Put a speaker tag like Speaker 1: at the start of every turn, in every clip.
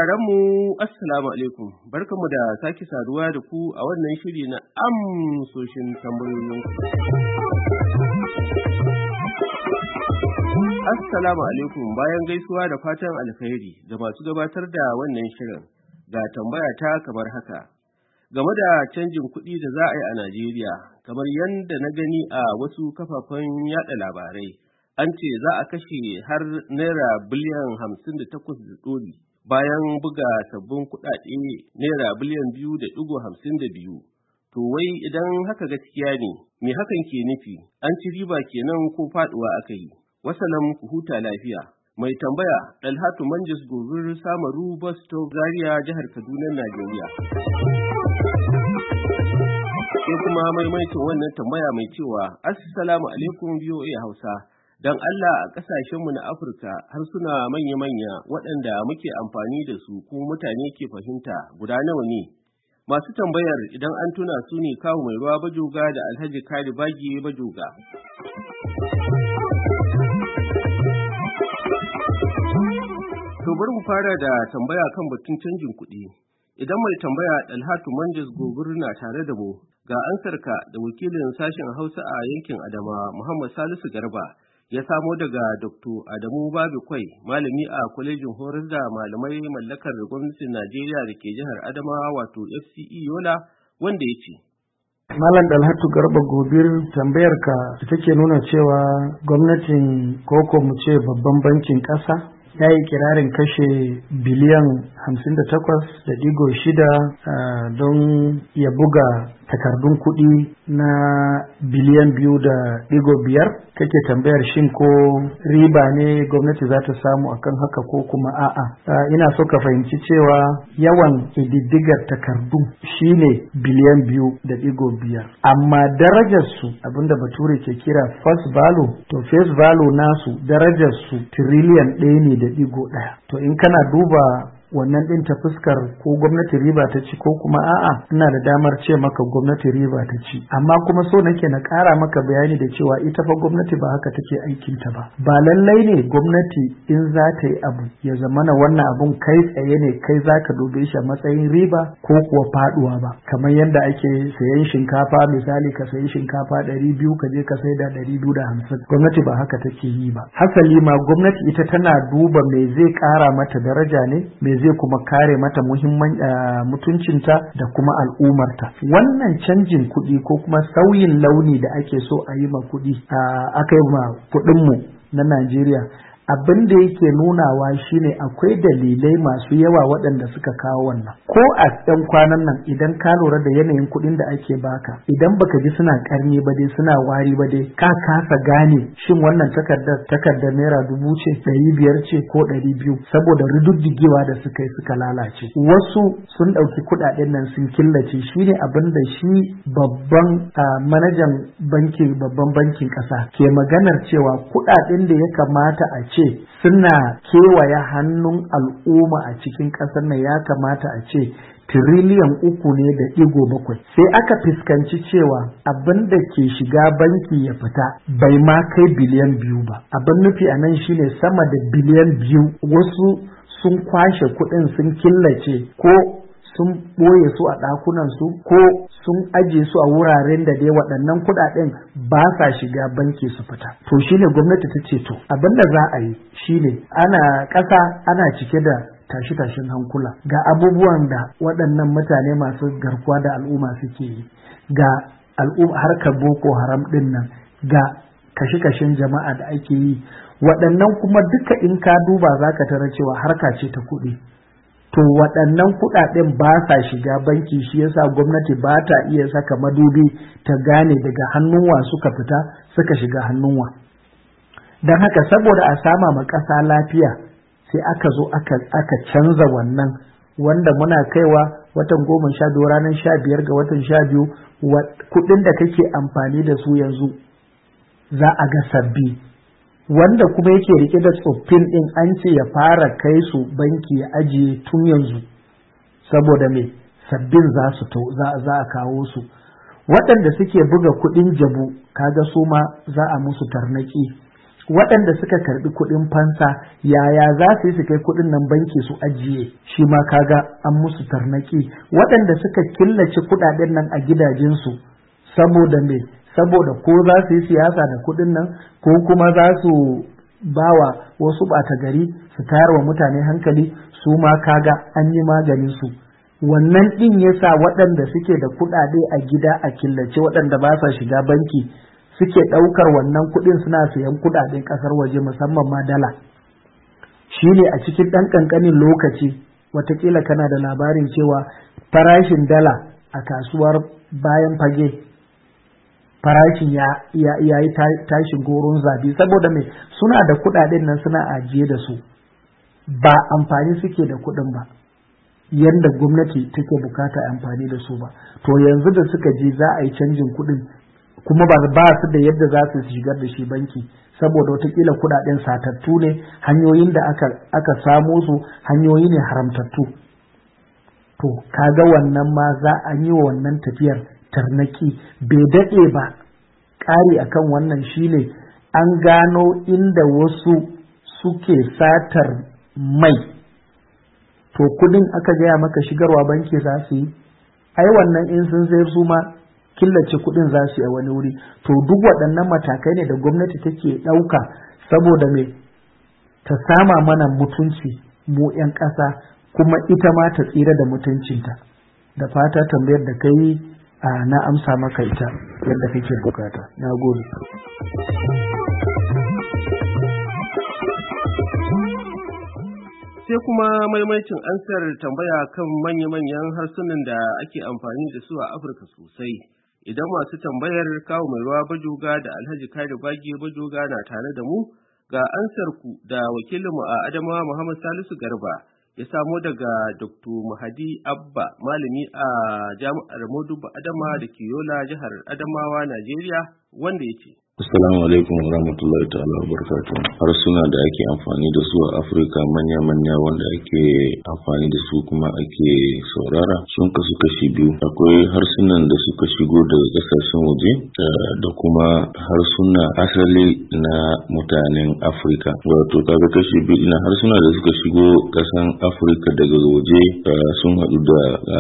Speaker 1: sauraronmu, Assalamu alaikum, barkanmu da sake saduwa da ku a wannan shiri na amsoshin tambayoyinku. Assalamu alaikum, bayan gaisuwa da fatan alkhairi ga masu gabatar da wannan shirin, ga tambaya ta kamar haka. Game da canjin kuɗi da za a yi a Najeriya, kamar yadda na gani a wasu kafafen yaɗa labarai, an ce za a kashe har naira biliyan 58 da ɗori. Bayan buga sabbin kuɗaɗe naira biliyan 2.52. To wai idan haka gaskiya ne, me hakan ke nufi? An ci riba kenan ko faɗuwa aka yi? Wasalam, ku huta lafiya. Mai tambaya Dalhatu Manjis Gobir Samaru Bosto Zaria, jihar Kaduna, Najeriya. Sai kuma maimaitin wannan tambaya mai cewa Assalamu alaikum VOA Hausa. Don Allah, a ƙasashenmu na Afirka harsuna manya-manya waɗanda muke amfani da su kuma mutane ke fahimta guda nawa ne? Masu tambayar idan an tuna su ne Kawu Mai Ruwa Bajoga da Alhaji Kari Bagi Bajoga. To bari mu fara da tambaya kan batun canjin kuɗi. Idan mai tambaya Dalhatu Manjis Gobir na tare da mu, ga ansarka da wakilin sashen Hausa a yankin Adama Muhammad Salisu Garba ya samo daga Dr. Adamu Babikwai, malami a kwalejin horar da malamai mallakar gwamnatin Najeriya da ke jihar Adamawa wato FCE Yola, wanda ya ce.
Speaker 2: Malam Dalhatu Garba Gobir, tambayarka take nuna cewa gwamnatin koko mu ce babban bankin ƙasa ya yi kirarin kashe biliyan 58.6 don ya buga takardun kuɗi na biliyan 2.5. Kake tambayar shin ko riba ne gwamnati za ta samu akan haka ko kuma a'a. Ina so ka fahimci cewa yawan ƙididdigar takardu shine biliyan 2.5, amma darajarsu abinda bature ke kira face value, to face value nasu darajarsu tiriliyan 1.1. To in kana duba wannan ɗin ta fuskar ko gwamnati riba ta ci ko kuma a'a, ina da damar ce maka gwamnati riba ta ci, amma kuma so nake na ƙara maka bayani da cewa ita fa gwamnati ba haka take aikinta ba. Ba lallai ne gwamnati in za ta yi abu ya zamana wannan abun kai tsaye ne kai za ka dube shi a matsayin riba ko kuwa faɗuwa ba, kamar yadda ake sayan shinkafa, misali ka sayi shinkafa 200 ka je ka sai da 250. Gwamnati ba haka take yi ba. Hasali ma gwamnati ita tana duba me zai ƙara mata daraja ne, me zai kuma kare mata mutuncinta da kuma al'umarta. Wannan canjin kuɗi ko kuma sauyin launi da ake so a yi ma kuɗi, aka yi ma kuɗinmu na Najeriya, abin da yake nunawa shine akwai dalilai masu yawa waɗanda suka kawo wannan. Ko a ɗan kwanan nan idan ka lura da yanayin kuɗin da ake baka, idan baka ji suna ƙarni ba dai suna wari ba dai, ka kasa gane shin wannan takardar naira 1000 ce, 500 ce ko 200, saboda rududdigewa da suka yi suka lalace. Wasu sun ɗauki kuɗaɗen nan sun killace, shine abin da shi babban manajan babban bankin ƙasa ke maganar cewa kuɗaɗen da ya kamata a ce suna kewaye hannun al'umma a cikin ƙasar nan ya kamata a ce tiriliyan 3.7. Sai aka fuskanci cewa abin da ke shiga banki ya fita bai ma kai biliyan 2 ba. Abin nufi a nan shine sama da biliyan 2 wasu sun kwashe kuɗin sun killace ko sun ɓoye su a ɗakunansu ko sun aje su a wuraren da dai waɗannan kuɗaɗen ba sa shiga banki su fita. To shine gwamnati ta ce to abin da za a yi shine ƙasa ana cike da tashi-tashin hankula, ga abubuwan da waɗannan mutane masu garkuwa da al'umma suke yi, ga harkar boko haram ɗin nan, ga kashe-kashen jama'a da ake yi, waɗannan kuma duka in ka duba za ka tara cewa harka ce ta kuɗi. To waɗannan kuɗaɗen ba sa shiga banki, shi yasa gwamnati ba ta iya saka madubi ta gane daga hannunwa suka fita suka shiga hannunwa. Don haka saboda a sama ma ƙasa lafiya sai aka zo aka canza wannan, wanda muna kaiwa watan 12 ranar 15 ga watan 12 kuɗin da kake amfani da su yanzu za a ga sabbi, wanda kuma yake rike da tsoffin din an ce ya fara kai su banki ya ajiye tun yanzu, saboda me sabbin za a kawo su. Waɗanda suke buga kuɗin jabu kaga su ma za a musu tarnaki. waɗanda suka karɓi kuɗin fansa yaya za su yi su kai kuɗin nan banki su ajiye, shi ma kaga an musu tarnaki. Waɗanda suka killace kuɗaɗen nan a gidajensu saboda me, saboda ko za su yi siyasa da kuɗin nan ko kuma za su bawa wasu ɓata gari su tayar wa mutane hankali, su ma kaga an yi maganin su. Wannan ɗin yasa waɗanda suke da kuɗaɗe a gida a killace, waɗanda ba sa shiga banki, suke ɗaukar wannan kuɗin suna sayan kuɗaɗen ƙasar waje, musamman ma dala. Shi ne a cikin ɗan ƙanƙanin lokaci, watakila kana da labarin cewa farashin dala a kasuwar bayan fage, farashin ya yi tashin goron zabi, saboda me, suna da kuɗaɗen nan suna ajiye da su, ba amfani suke da kuɗin ba yadda gwamnati take bukata amfani da su ba. To yanzu da suka je za a yi canjin kuɗin, kuma ba su da yadda za su shigar da shi banki, saboda watakila kuɗaɗen satattu ne, hanyoyin da aka samo su hanyoyi ne haramtattu. To kaga wannan ma za a yi wa wannan tafiyar tarnaki. Bai daɗe ba, ƙari akan wannan shine an gano inda wasu suke satar mai, to kudin aka gaya maka shigarwa banki za su yi, ai wannan in sun zai su ma killace kudin za su yi a wani wuri. To duk waɗannan matakai ne da gwamnati take ɗauka saboda me, ta sama mana mutunci mu 'yan ƙasa, kuma ita ma ta tsira da mutuncinta. Da fata tambayar da kai na amsa maka ita yadda kake bukata. Na gode.
Speaker 1: Sai kuma maimaicin ansar tambaya kan manya-manyan harsunan da ake amfani da su a Afirka sosai. Idan masu tambayar Kawu Mai Ruwa Bajoga da Alhaji Kari Bage Bajoga na tare da mu, ga ansar ku da wakilinmu a Adamawa Muhammad Salisu Garba ya samo daga Dr. Mahadi Abba, malami a Jami'ar Modubba Adama da ke Yola, jihar Adamawa, Najeriya, wanda ya ce.
Speaker 3: Assalamu alaikum wa rahmatullahi ta'ala wa barakatuh. Harsuna da ake amfani da su a Afirka manya-manya wanda ake amfani da su kuma ake saurara sun kasu kashi biyu. Akwai harsunan da suka shigo daga kasashen waje da kuma harsuna asali na mutanen Afirka. Wato kaga kashi biyu ina harsuna da suka shigo kasan Afirka daga waje sun haɗu da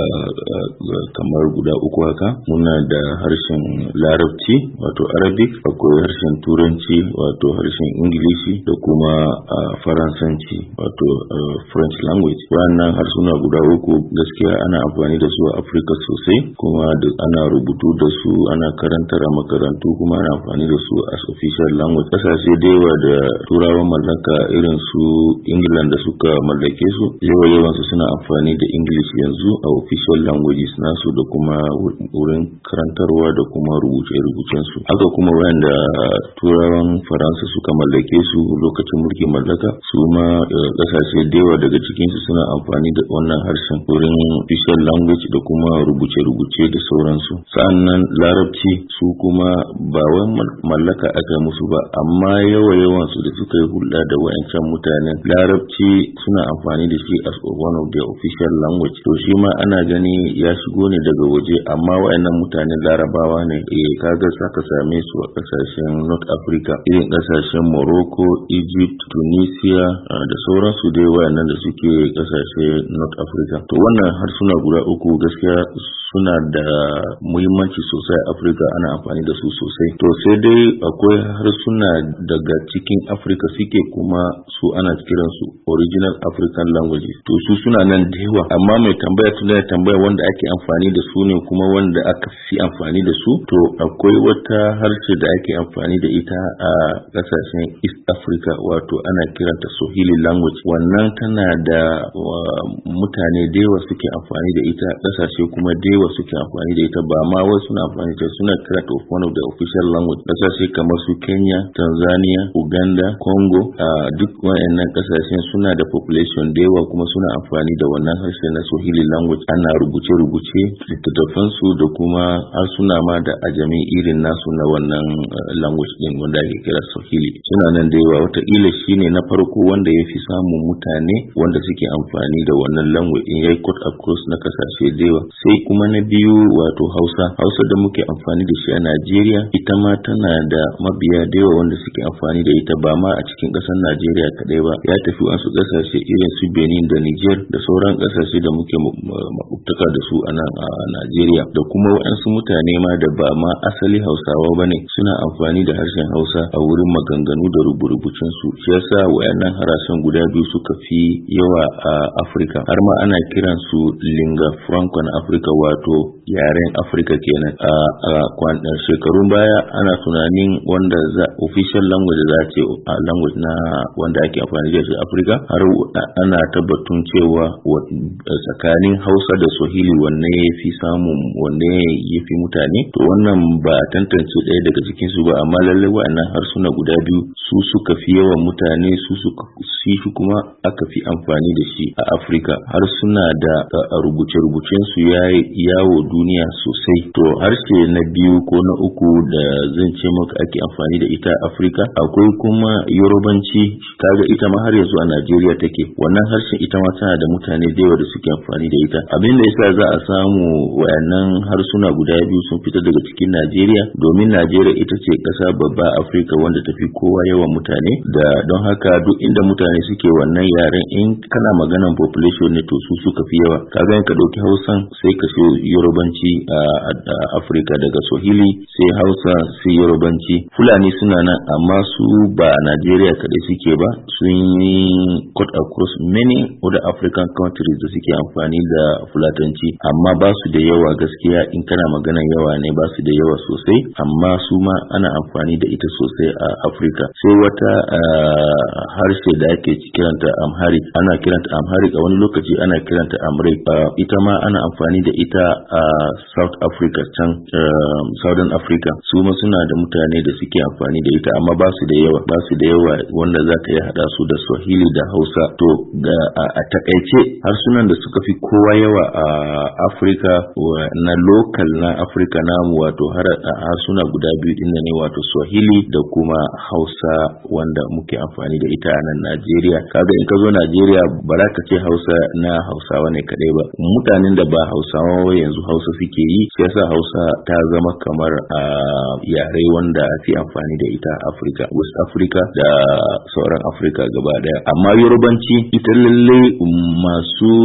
Speaker 3: kamar guda uku haka. Muna da harshen Larabci wato Arabic, akwai harshen Turanci wato harshen Ingilishi da kuma Faransanci wato French language. Wannan harsuna guda uku gaskiya ana amfani da su a Afirka sosai, kuma ana rubutu da su, ana karantar a makarantu, kuma ana amfani da su as official language. Kasashe da yawa da turawan mallaka irin su England da suka mallake su, yawan su suna amfani da English yanzu a official languages nasu da kuma wurin karantarwa da kuma rubuce-rubucen su. Haka kuma wanda turawan Faransa suka mallake su lokacin mulkin mallaka, su ma kasashe da yawa daga cikin su suna amfani da wannan harshen wurin official language da kuma rubuce-rubuce da sauransu. Sa'annan Larabci su kuma ba wai mallaka aka musu ba, amma yawan su da suka yi hulɗa da wayancan mutanen, Larabci suna amfani da shi as one of their official language. To shi ma ana gani ya shigo ne daga waje, amma wayannan mutanen Larabawa ne. Kaga saka same su a kasashen North Africa, irin kasashen Morocco, Egypt, Tunisia da sauransu dai wayannan da suke kasashe North Africa. To wannan harsuna guda uku gaskiya suna da muhimmanci sosai a Afirka, ana amfani da su sosai. To sai dai akwai harsuna daga cikin Afirka suke kuma su ana kiran su original African languages. To su suna nan da yawa, amma mai tambaya wanda ake amfani da su ne kuma wanda aka fi amfani da su. To akwai wata harshe da ake amfani da ita a kasashen East Africa, wato ana kiranta Swahili language. Wannan tana da mutane da yawa suke amfani da ita, kasashe kuma da yawa suke amfani da ita, ba ma wasu suna amfani da ita, suna kiranta one of the official language. Kasashe kamar su Kenya, Tanzania, Uganda, Congo, duk wayannan kasashen suna da population da yawa kuma suna amfani da wannan harshe na Swahili language. Ana rubuce-rubuce littattafan su da kuma harsuna ma da ajami irin nasu na wannan language din wanda ake kira Swahili. Suna nan da yawa, wataƙila shine na farko wanda ya fi samun mutane wanda suke amfani da wannan language din, yayi cut across na kasashe da yawa. Sai kuma na biyu wato Hausa da muke amfani da shi a Najeriya, ita ma tana da mabiya da yawa wanda suke amfani da ita, ba ma a cikin ƙasar Najeriya kadai ba, ya tafi wasu ƙasashe irin su Benin da Niger da sauran ƙasashe da muke makwabtaka da su a nan a Najeriya. Da kuma waɗansu mutane ma da ba ma asali Hausawa bane suna amfani da harshen Hausa a wurin maganganu da rubuce-rubucen su. Shi yasa wayannan harasunan guda biyu suka fi yawa a Afirka. Har ma ana kiran su lingua franca na Afirka, wato yaren Afirka kenan. A shekarun baya ana tunanin wanda official language za ce a language na wanda ake amfani da shi Afirka, har ana tabbatun cewa tsakanin Hausa da Swahili wanne ya fi samun, wanne ya fi mutane. To wannan ba tantance ɗaya daga cikin su ba, amma lallai wa'annan harsuna guda biyu su suka fi yawan mutane, su kuma aka fi amfani da shi a Afirka. Harsuna da rubuce-rubucen su yawo duniya sosai. To harshe na biyu ko na uku da zan ce maka ake amfani da ita a Afirka, akwai kuma Yorubanci. Kaga ita ma har yanzu a Najeriya take. Wannan harshen ita ma tana da mutane da yawa da suke amfani da ita. Abin da yasa za a samu wayannan harsuna guda biyu sun fita daga cikin Najeriya, domin Najeriya ita ce ƙasa babba Afirka wanda tafi kowa yawan mutane, da don haka duk inda mutane suke wannan yaren, in kana maganan population ne to su suka fi yawa. Kaga in ka dauki Hausan sai ka so Yorubanci a Afirka, daga Swahili sai Hausa sai Yorubanci. Fulani suna nan, amma su ba a Najeriya kadai suke ba, sun yi cut across many other African countries da suke amfani da Fulatanci, amma ba su da yawa gaskiya. In kana maganan yawa ne, ba su da yawa sosai, amma su ma ana amfani da ita sosai a Afirka. Sai wata harshe da ake kiranta Amharic, ana kiranta Amharic, a wani lokaci ana kiranta Amharic. Ita ma ana amfani da ita a South Africa, can Southern Africa. Su ma suna da mutane da suke amfani da ita, amma ba su da yawa wanda za ka yi hada su da Swahili da Hausa. To a takaice harsunan da suka fi kowa yawa a Afirka na local na Afirka namu, wato harsuna guda biyu din ne, wato Swahili da kuma Hausa wanda muke amfani da ita a nan Najeriya. Kaga in ka zo Najeriya ba za ka ce Hausa na Hausawa ne kadai ba, mutanen da ba Hausawa yanzu Hausa suke yi, sai yasa Hausa ta zama kamar yare wanda fi amfani da ita a Afirka, West Africa da sauran Afirka gaba daya. Amma Yorubanci ita lalle masu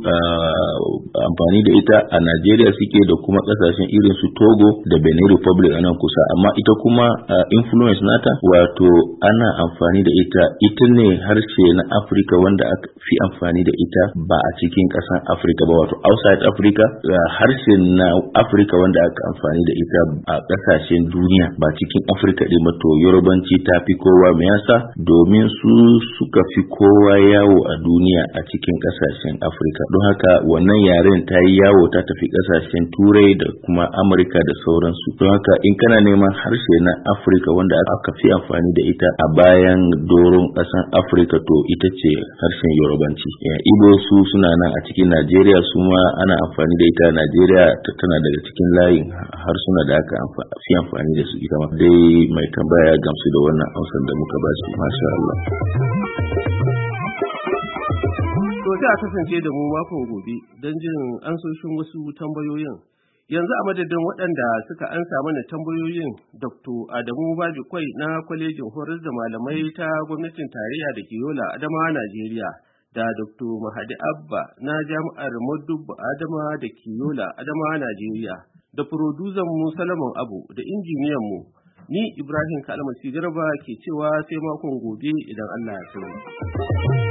Speaker 3: amfani da ita a Najeriya suke, da kuma kasashen irin su Togo da Benin Republic a nan kusa. Amma ita kuma influence nata, wato ana amfani da ita ne harshe na Afirka wanda aka fi amfani da ita ba a cikin ƙasar Afirka ba, wato outside Africa. Harshe na Afirka wanda aka amfani da ita a ƙasashen duniya ba cikin Afirka ɗin ba. To Yorubanci ta fi kowa. Me yasa? Domin su suka fi kowa yawo a duniya a cikin ƙasashen Afirka. Don haka wannan yaren ta yi yawo, ta tafi ƙasashen Turai da kuma Amurka da sauransu. Don haka in kana neman harshe na Afirka wanda aka fi amfani da ita a bayan doron ƙasar Afirka, to ita ce harshen Yorubanci. Igbo su suna nan a cikin Najeriya, su ma ana amfani da ita. Najeriya tana daga cikin layin harsuna da aka fi amfani da su. Ita ma dai mai tambaya gamsu da wannan amsar da muka ba shi. Masha Allah.
Speaker 1: To sai a kasance da mu makon gobe don jin ansoshin wasu tambayoyin. Yanzu a madadin waɗanda suka ansa mana tambayoyin, Dr. Adamu Bajikwai na kwalejin horar da malamai ta gwamnatin tarayya da ke Yola, Adamawa, Najeriya, da Dr. Mahadi Abba na jami'ar Modubbo Adama da ke Yola, Adamawa, Najeriya, da producer mu Salamun Abu, da injiniyan mu ni Ibrahim Kalmasi Garba ke cewa sai makon gobe idan Allah ya so.